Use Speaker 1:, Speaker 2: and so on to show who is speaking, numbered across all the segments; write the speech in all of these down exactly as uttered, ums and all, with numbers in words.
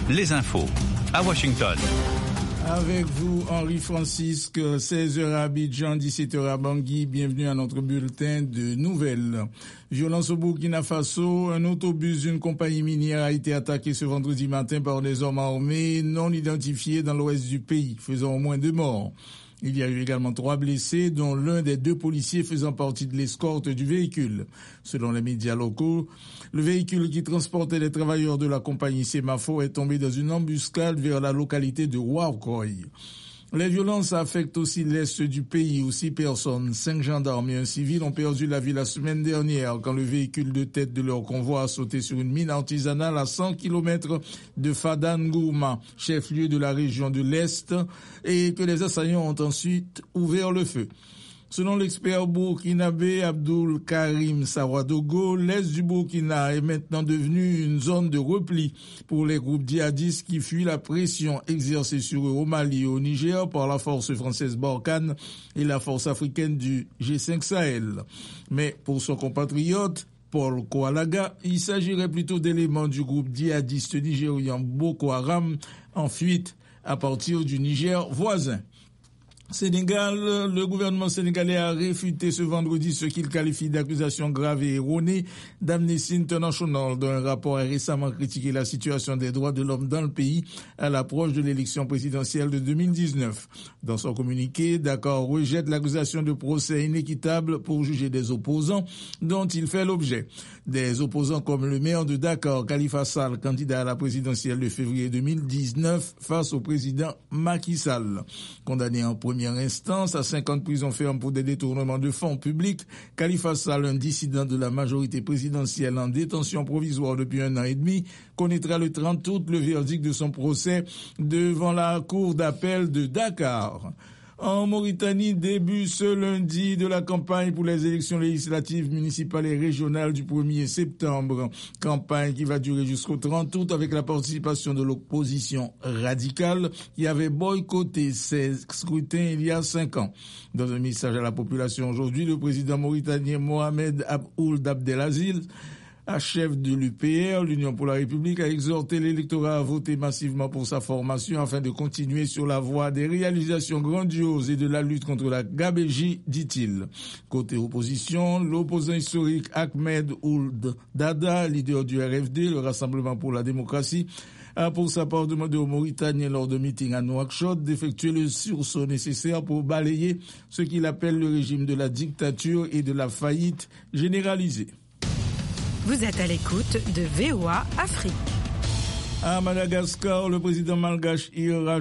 Speaker 1: les infos à Washington.
Speaker 2: Avec vous, Henri Francisque, seize heures à Abidjan, dix-sept heures à Bangui. Bienvenue à notre bulletin de nouvelles. Violence au Burkina Faso. Un autobus d'une compagnie minière a été attaqué ce vendredi matin par des hommes armés non identifiés dans l'ouest du pays, faisant au moins deux morts. Il y a eu également trois blessés, dont l'un des deux policiers faisant partie de l'escorte du véhicule. Selon les médias locaux, le véhicule qui transportait les travailleurs de la compagnie Semafo est tombé dans une embuscade vers la localité de Ouarkoy. Les violences affectent aussi l'est du pays où six personnes, cinq gendarmes et un civil ont perdu la vie la semaine dernière quand le véhicule de tête de leur convoi a sauté sur une mine artisanale à cent kilomètres de Fadangourma, chef-lieu de la région de l'Est, et que les assaillants ont ensuite ouvert le feu. Selon l'expert burkinabé Abdul Karim Sawadogo, l'est du Burkina est maintenant devenu une zone de repli pour les groupes djihadistes qui fuient la pression exercée sur eux au Mali et au Niger par la force française Barkhane et la force africaine du G cinq Sahel. Mais pour son compatriote, Paul Koualaga, il s'agirait plutôt d'éléments du groupe djihadiste nigérian Boko Haram en fuite à partir du Niger voisin. Sénégal, le gouvernement sénégalais a réfuté ce vendredi ce qu'il qualifie d'accusations graves et erronées d'Amnesty International, dont un rapport a récemment critiqué la situation des droits de l'homme dans le pays à l'approche de l'élection présidentielle de deux mille dix-neuf. Dans son communiqué, Dakar rejette l'accusation de procès inéquitable pour juger des opposants dont il fait l'objet. Des opposants comme le maire de Dakar, Khalifa Sall, candidat à la présidentielle de février deux mille dix-neuf face au président Macky Sall. Condamné en premier Première instance à cinq ans de prison ferme pour des détournements de fonds publics, Khalifa Sall, un dissident de la majorité présidentielle en détention provisoire depuis un an et demi, connaîtra le trente août le verdict de son procès devant la cour d'appel de Dakar. En Mauritanie, début ce lundi de la campagne pour les élections législatives municipales et régionales du premier septembre. Campagne qui va durer jusqu'au trente août avec la participation de l'opposition radicale qui avait boycotté ces scrutins il y a cinq ans. Dans un message à la population aujourd'hui, le président mauritanien Mohamed Abould Abdelaziz, chef de l'U P R, l'Union pour la République, a exhorté l'électorat à voter massivement pour sa formation afin de continuer sur la voie des réalisations grandioses et de la lutte contre la gabégie, dit-il. Côté opposition, l'opposant historique Ahmed Ould Dada, leader du R F D, le Rassemblement pour la démocratie, a pour sa part demandé aux Mauritaniens lors de meeting à Nouakchott d'effectuer le sursaut nécessaire pour balayer ce qu'il appelle le régime de la dictature et de la faillite généralisée.
Speaker 3: Vous êtes à l'écoute de V O A Afrique.
Speaker 2: À Madagascar, le président malgache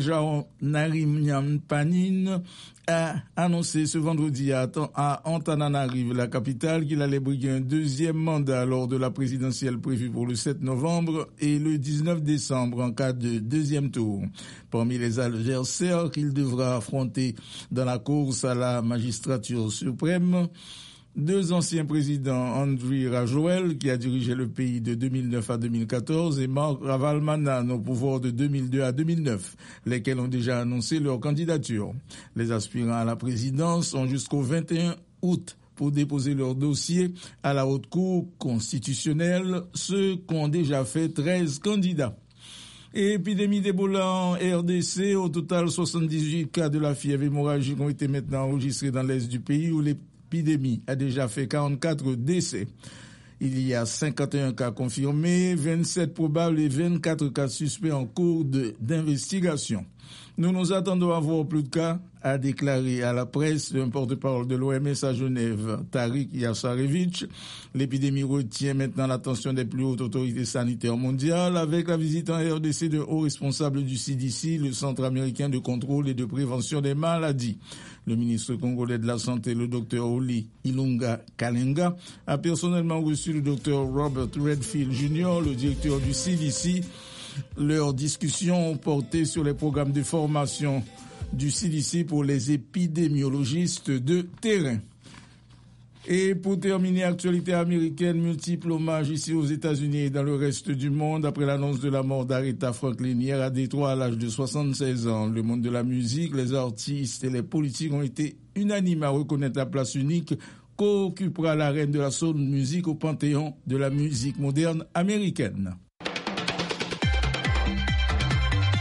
Speaker 2: Rajaonarimampianina a annoncé ce vendredi à Antananarive, la capitale, qu'il allait briguer un deuxième mandat lors de la présidentielle prévue pour le sept novembre et le dix-neuf décembre en cas de deuxième tour. Parmi les adversaires qu'il devra affronter dans la course à la magistrature suprême, deux anciens présidents, Andry Rajoelina, qui a dirigé le pays de deux mille neuf à deux mille quatorze, et Marc Ravalomanana, au pouvoir de deux mille deux à deux mille neuf, lesquels ont déjà annoncé leur candidature. Les aspirants à la présidence ont jusqu'au vingt et un août pour déposer leur dossier à la Haute Cour constitutionnelle, ce qu'ont déjà fait treize candidats. Épidémie d'Ebola en R D C, au total soixante-dix-huit cas de la fièvre hémorragique ont été maintenant enregistrés dans l'est du pays où les L'épidémie a déjà fait quarante-quatre décès. Il y a cinquante et un cas confirmés, vingt-sept probables et vingt-quatre cas suspects en cours de, d'investigation. Nous nous attendons à voir plus de cas, a déclaré à la presse un porte-parole de l'O M S à Genève, Tariq Yassarevitch. L'épidémie retient maintenant l'attention des plus hautes autorités sanitaires mondiales avec la visite en R D C de hauts responsables du C D C, le Centre américain de contrôle et de prévention des maladies. Le ministre congolais de la Santé, le docteur Oli Ilunga Kalenga, a personnellement reçu le docteur Robert Redfield junior, le directeur du C D C. Leurs discussions ont porté sur les programmes de formation du C D C pour les épidémiologistes de terrain. Et pour terminer, actualité américaine, multiples hommages ici aux États-Unis et dans le reste du monde après l'annonce de la mort d'Aretha Franklin hier à Détroit à l'âge de soixante-seize ans. Le monde de la musique, les artistes et les politiques ont été unanimes à reconnaître la place unique qu'occupera la reine de la soul music au panthéon de la musique moderne américaine.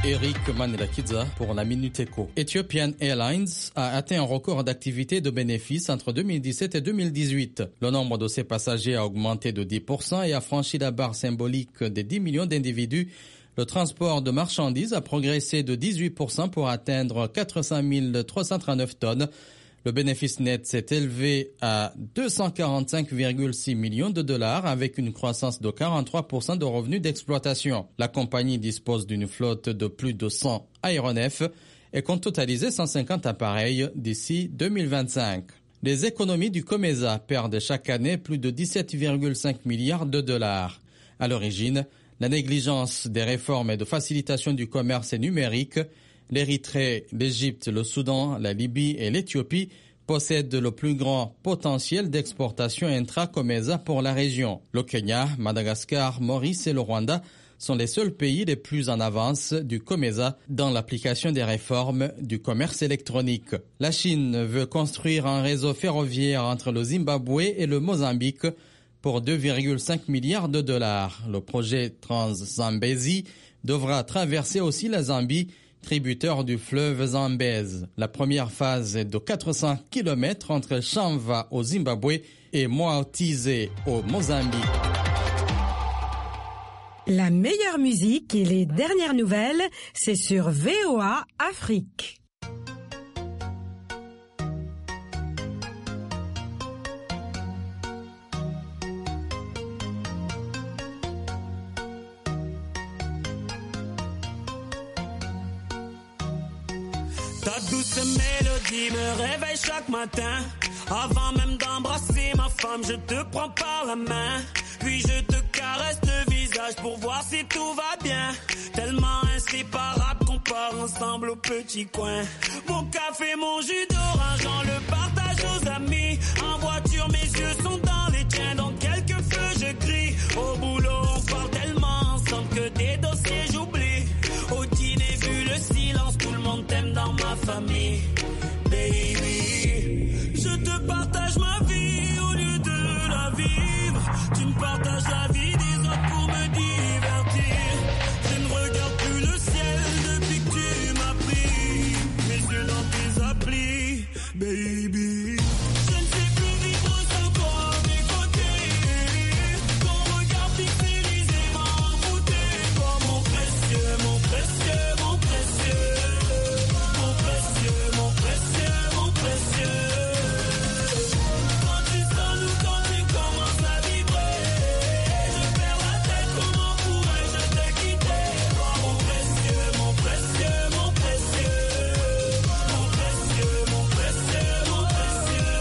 Speaker 4: Eric Manilakidza pour la Minute Éco. Ethiopian Airlines a atteint un record d'activité de bénéfices entre deux mille dix-sept et deux mille dix-huit. Le nombre de ses passagers a augmenté de dix pour cent et a franchi la barre symbolique des dix millions d'individus. Le transport de marchandises a progressé de dix-huit pour cent pour atteindre quatre cent mille trois cent trente-neuf tonnes. Le bénéfice net s'est élevé à deux cent quarante-cinq virgule six millions de dollars avec une croissance de quarante-trois pour cent de revenus d'exploitation. La compagnie dispose d'une flotte de plus de cent aéronefs et compte totaliser cent cinquante appareils d'ici deux mille vingt-cinq. Les économies du COMESA perdent chaque année plus de dix-sept virgule cinq milliards de dollars. À l'origine, la négligence des réformes et de facilitation du commerce numérique. L'Érythrée, l'Égypte, le Soudan, la Libye et l'Éthiopie possèdent le plus grand potentiel d'exportation intra-COMESA pour la région. Le Kenya, Madagascar, Maurice et le Rwanda sont les seuls pays les plus en avance du COMESA dans l'application des réformes du commerce électronique. La Chine veut construire un réseau ferroviaire entre le Zimbabwe et le Mozambique pour deux virgule cinq milliards de dollars. Le projet Trans-Zambezi devra traverser aussi la Zambie, tributaire du fleuve Zambèze. La première phase est de quatre cents kilomètres entre Chamva au Zimbabwe et Moatize au Mozambique.
Speaker 3: La meilleure musique et les dernières nouvelles, c'est sur V O A Afrique.
Speaker 5: Ta douce mélodie me réveille chaque matin. Avant même d'embrasser ma femme, je te prends par la main. Puis je te caresse le visage pour voir si tout va bien. Tellement inséparable qu'on part ensemble au petit coin. Mon café, mon jus d'orange, on le partage aux amis. En voiture, mes yeux sont dans les tiens. Dans quelques feux, je crie. Au boulot, on parle tellement ensemble que des dossiers j'oublie. Au dîner, vu le silence, tout le monde t'aime dans ma famille. Baby, je te partage ma vie au lieu de la vivre. Tu me partages la vie des autres pour me divertir. Je ne regarde plus le ciel depuis que tu m'as pris. Mes yeux dans tes applis, baby. Je ne sais plus vivre sans toi à mes côtés. Ton regard pixelisé m'a envoûté. Toi mon précieux, mon précieux, mon précieux. Mon précieux, mon précieux, mon précieux. Quand tu sonnes ou quand tu commences à vibrer, je perds la tête, comment pourrais-je te quitter? Toi mon précieux, mon précieux, mon précieux. Mon précieux, mon précieux, mon précieux.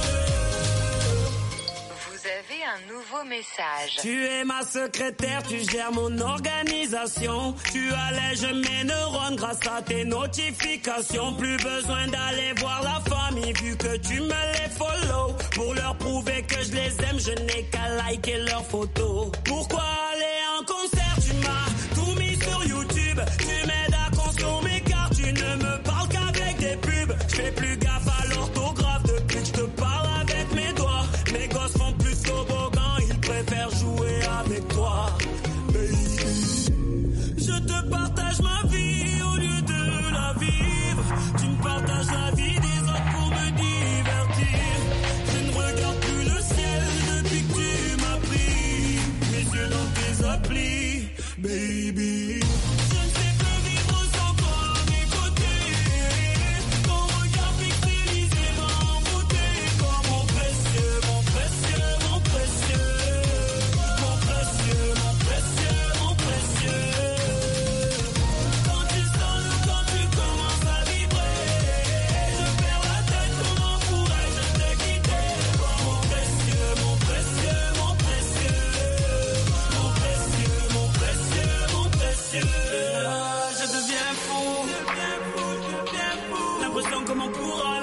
Speaker 6: Vous avez un nouveau message.
Speaker 5: Tu es ma secrétaire, tu gères mon organisation. Tu allèges mes neurones grâce à tes notifications. Plus besoin d'aller voir la famille vu que tu me les follow. Pour leur prouver que je les aime, je n'ai qu'à liker leurs photos. Pourquoi aller en concert? Tu m'as tout mis sur YouTube. Tu m'aides à consommer car tu ne me parles qu'avec des pubs. Je fais plus gaffe à l'orthographe depuis que je te parle avec mes doigts. Mes gosses font plus toboggan, ils préfèrent jouer avec toi. Baby, je te partage ma vie au lieu de la vivre. Tu me partages la vie des autres pour me divertir. Je ne regarde plus le ciel depuis que tu m'as pris. Mes yeux dans tes applis, baby. Je ne sais plus vivre sans toi à mes côtés. Ton regard pixelisé m'a envoûté. Toi mon précieux, mon précieux, mon précieux. Mon précieux, mon précieux, mon précieux. Quand tu sonnes ou quand tu commences à vibrer, je perds la tête, comment pourrais-je te quitter? Toi mon précieux, mon précieux, mon précieux. Mon précieux, mon précieux, mon précieux. Ah, je deviens fou, je deviens fou, je deviens fou. L'impression comment pourrais